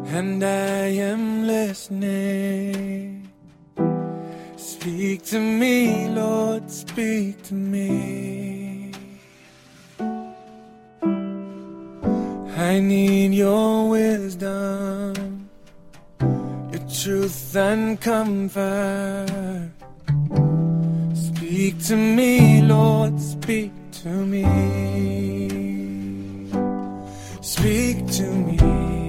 and I am listening. Speak to me, Lord, speak to me. I need your wisdom, your truth and comfort. Speak to me, Lord, speak to me. Speak to me.